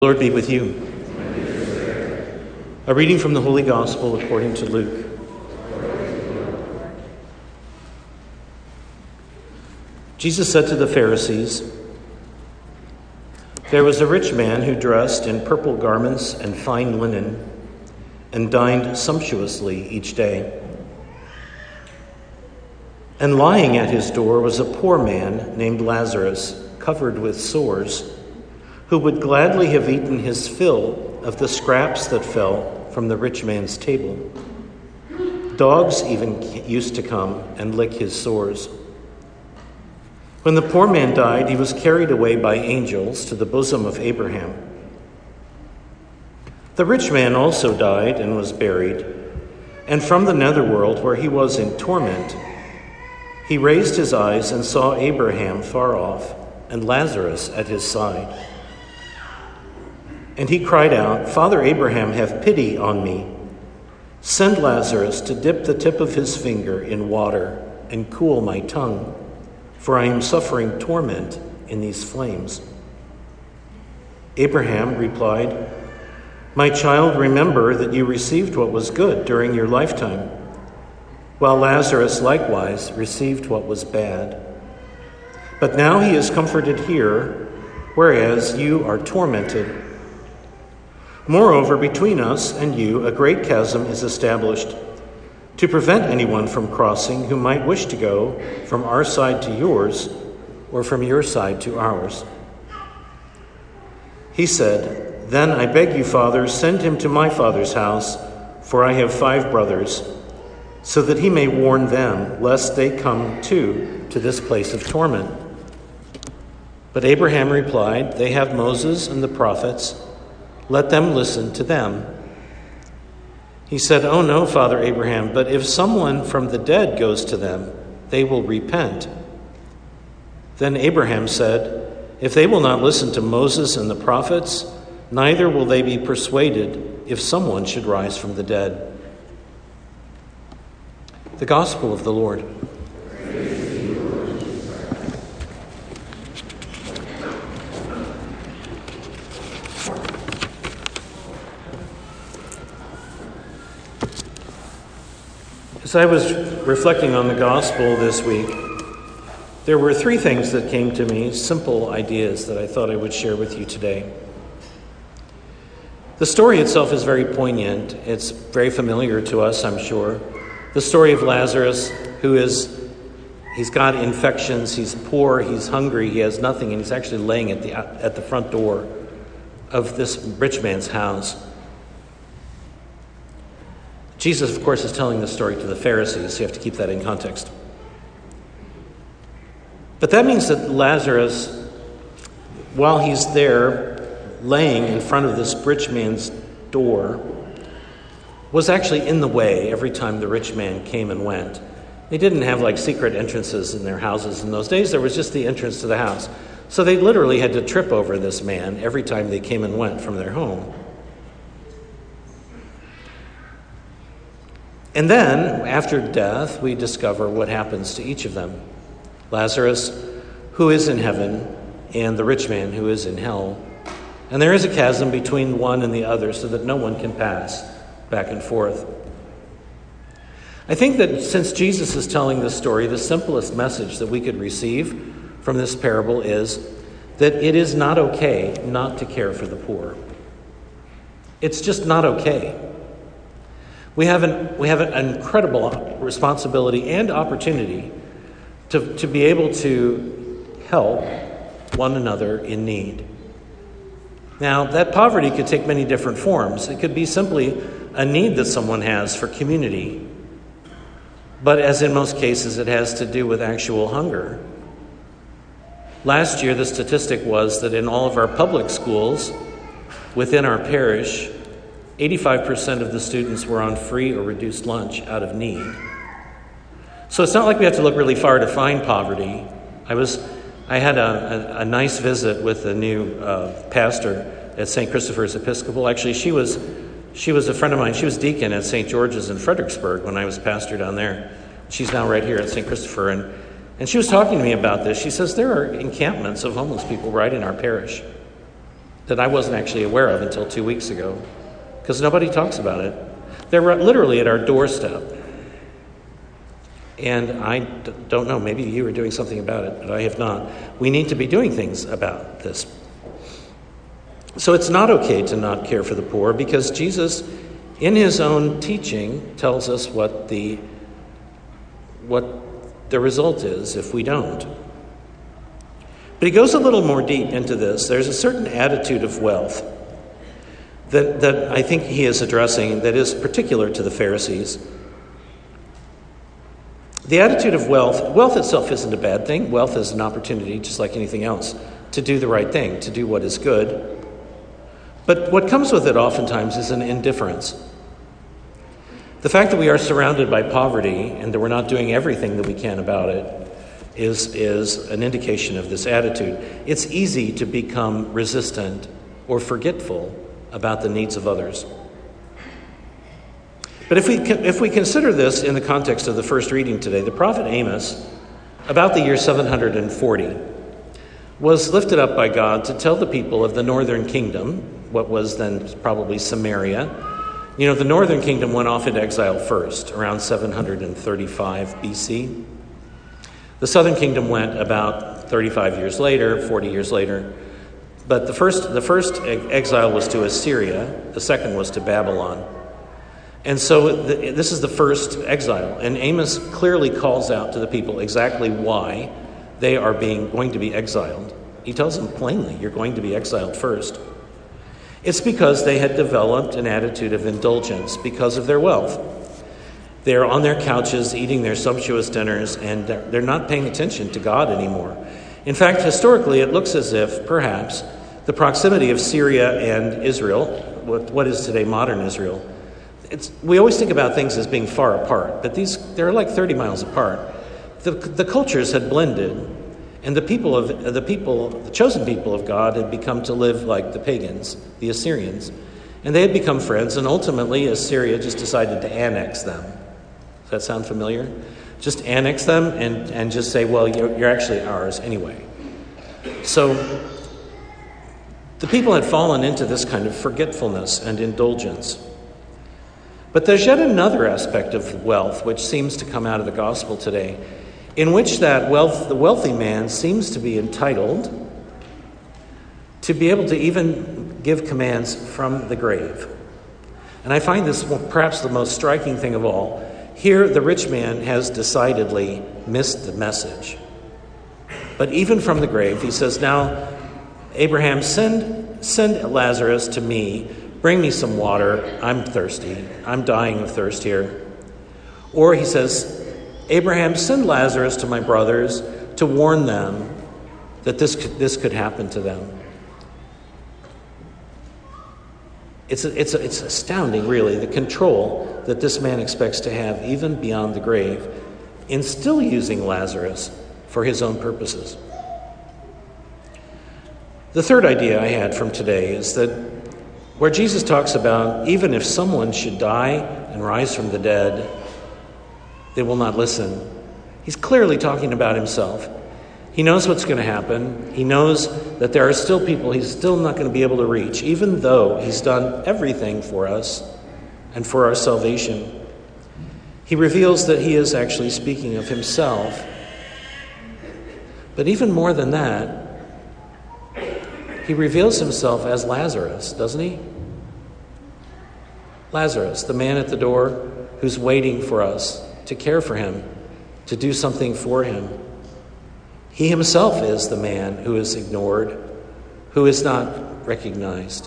Lord be with you. A reading from the Holy Gospel according to Luke. Jesus said to the Pharisees, "There was a rich man who dressed in purple garments and fine linen and dined sumptuously each day. And lying at his door was a poor man named Lazarus, covered with sores, who would gladly have eaten his fill of the scraps that fell from the rich man's table. Dogs even used to come and lick his sores. When the poor man died, he was carried away by angels to the bosom of Abraham. The rich man also died and was buried, and from the netherworld, where he was in torment, he raised his eyes and saw Abraham far off and Lazarus at his side. And he cried out, 'Father Abraham, have pity on me. Send Lazarus to dip the tip of his finger in water and cool my tongue, for I am suffering torment in these flames.' Abraham replied, 'My child, remember that you received what was good during your lifetime, while Lazarus likewise received what was bad. But now he is comforted here, whereas you are tormented. Moreover, between us and you a great chasm is established, to prevent anyone from crossing who might wish to go from our side to yours, or from your side to ours.' He said, 'Then I beg you, Father, send him to my father's house, for I have 5 brothers, so that he may warn them, lest they come too to this place of torment.' But Abraham replied, 'They have Moses and the prophets. Let them listen to them.' He said, 'Oh no, Father Abraham, but if someone from the dead goes to them, they will repent.' Then Abraham said, 'If they will not listen to Moses and the prophets, neither will they be persuaded if someone should rise from the dead.'" The Gospel of the Lord. As I was reflecting on the gospel this week, there were 3 things that came to me, simple ideas that I thought I would share with you today. The story itself is very poignant. It's very familiar to us, I'm sure. The story of Lazarus, he's got infections, he's poor, he's hungry, he has nothing, and he's actually laying at the front door of this rich man's house. Jesus, of course, is telling the story to the Pharisees, so you have to keep that in context. But that means that Lazarus, while he's there laying in front of this rich man's door, was actually in the way every time the rich man came and went. They didn't have like secret entrances in their houses in those days. There was just the entrance to the house. So they literally had to trip over this man every time they came and went from their home. And then, after death, we discover what happens to each of them. Lazarus, who is in heaven, and the rich man, who is in hell. And there is a chasm between one and the other so that no one can pass back and forth. I think that since Jesus is telling this story, the simplest message that we could receive from this parable is that it is not okay not to care for the poor. It's just not okay. We have an incredible responsibility and opportunity to be able to help one another in need. Now, that poverty could take many different forms. It could be simply a need that someone has for community. But as in most cases, it has to do with actual hunger. Last year, the statistic was that in all of our public schools within our parish, 85% of the students were on free or reduced lunch out of need. So it's not like we have to look really far to find poverty. I had a nice visit with the new pastor at St. Christopher's Episcopal. Actually, she was a friend of mine. She was deacon at St. George's in Fredericksburg when I was pastor down there. She's now right here at St. Christopher. And she was talking to me about this. She says there are encampments of homeless people right in our parish. that I wasn't actually aware of until 2 weeks ago, because nobody talks about it. They're literally at our doorstep. And I don't know, maybe you are doing something about it, but I have not. We need to be doing things about this. So it's not okay to not care for the poor, because Jesus, in his own teaching, tells us what the result is if we don't. But he goes a little more deep into this. There's a certain attitude of wealth that I think he is addressing that is particular to the Pharisees. The attitude of wealth itself isn't a bad thing. Wealth is an opportunity, just like anything else, to do the right thing, to do what is good. But what comes with it oftentimes is an indifference. The fact that we are surrounded by poverty and that we're not doing everything that we can about it is an indication of this attitude. It's easy to become resistant or forgetful about the needs of others. But if we consider this in the context of the first reading today, the prophet Amos, about the year 740, was lifted up by God to tell the people of the northern kingdom, what was then probably Samaria. You know, the northern kingdom went off into exile first, around 735 BC. The southern kingdom went about 35 years later, 40 years later. But the first exile was to Assyria, the second was to Babylon. And so this is the first exile, and Amos clearly calls out to the people exactly why they are going to be exiled. He tells them plainly, you're going to be exiled first. It's because they had developed an attitude of indulgence because of their wealth. They're on their couches eating their sumptuous dinners, and they're not paying attention to God anymore. In fact, historically, it looks as if perhaps the proximity of Syria and Israel, what is today modern Israel, we always think about things as being far apart, but they're like 30 miles apart. The cultures had blended, and the chosen people of God had become to live like the pagans, the Assyrians, and they had become friends, and ultimately Assyria just decided to annex them. Does that sound familiar? Just annex them and just say, well, you're actually ours anyway. So the people had fallen into this kind of forgetfulness and indulgence. But there's yet another aspect of wealth which seems to come out of the gospel today, in which the wealthy man seems to be entitled to be able to even give commands from the grave. And I find this perhaps the most striking thing of all. Here, the rich man has decidedly missed the message. But even from the grave, he says, now, Abraham, send Lazarus to me. Bring me some water. I'm thirsty. I'm dying of thirst here. Or he says, Abraham, send Lazarus to my brothers to warn them that this could happen to them. It's astounding, really, the control that this man expects to have even beyond the grave in still using Lazarus for his own purposes. The third idea I had from today is that where Jesus talks about even if someone should die and rise from the dead, they will not listen. He's clearly talking about himself. He knows what's going to happen. He knows that there are still people he's still not going to be able to reach, even though he's done everything for us and for our salvation. He reveals that he is actually speaking of himself. But even more than that, he reveals himself as Lazarus, doesn't he? Lazarus, the man at the door who's waiting for us to care for him, to do something for him. He himself is the man who is ignored, who is not recognized.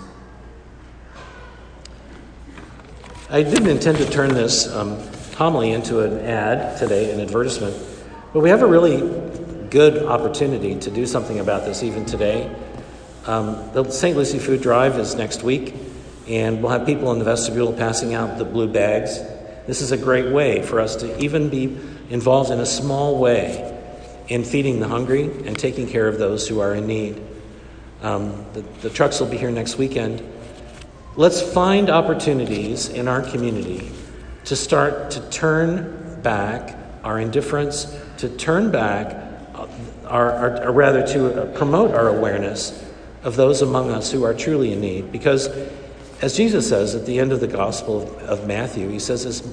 I didn't intend to turn this homily into an ad today, an advertisement, but we have a really good opportunity to do something about this even today. The St. Lucie Food Drive is next week, and we'll have people in the vestibule passing out the blue bags. This is a great way for us to even be involved in a small way in feeding the hungry and taking care of those who are in need. The trucks will be here next weekend. Let's find opportunities in our community to start to turn back our indifference, to turn back, to promote our awareness of those among us who are truly in need. Because, as Jesus says at the end of the Gospel of Matthew, he says,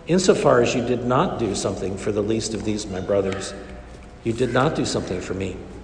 insofar as you did not do something for the least of these, my brothers, you did not do something for me.